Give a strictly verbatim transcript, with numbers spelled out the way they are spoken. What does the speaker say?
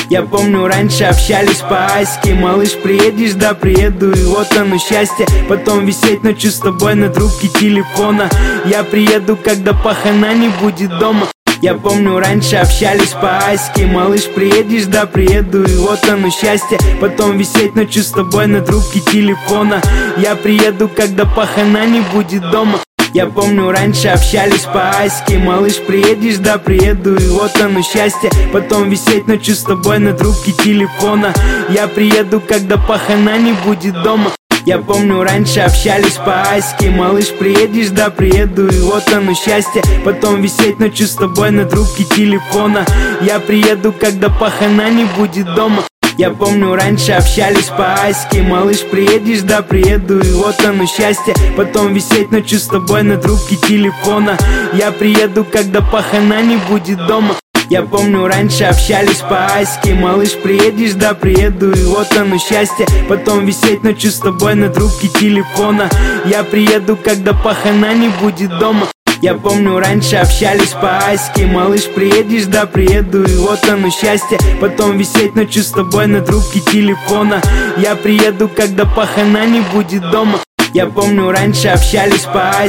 Я помню, раньше общались по аське: малыш, приедешь? Да, приеду, и вот оно счастье. Потом висеть ночью с тобой на трубке телефона. Я приеду, когда пахана не будет дома. Я помню, раньше общались по аське: малыш, приедешь? Да, приеду, и вот оно счастье. Потом висеть ночью с тобой на трубке телефона. Я приеду, когда пахана не будет дома. Я помню, раньше общались по аське: малыш, приедешь? Да, приеду, и вот оно счастье. Потом висеть ночью с тобой на трубке телефона. Я приеду, когда пахана не будет дома. Я помню, раньше общались по аське: малыш, приедешь? Да, приеду, и вот оно счастье. Потом висеть ночью с тобой на трубке телефона. Я приеду, когда пахана не будет дома. Я помню, раньше общались по аське: малыш, приедешь? Да, приеду, и вот оно счастье. Потом висеть ночью с тобой на трубке телефона. Я приеду, когда пахана не будет дома. Я помню, раньше общались по аське: малыш, приедешь? Да, приеду, и вот оно счастье. Потом висеть ночью с тобой на трубке телефона. Я приеду, когда пахана не будет дома. Я помню, раньше общались по аське: малыш, приедешь? Да, приеду, и вот оно счастье. Потом висеть ночью с тобой на трубке телефона. Я приеду, когда пахана не будет дома. Я помню, раньше общались по аське.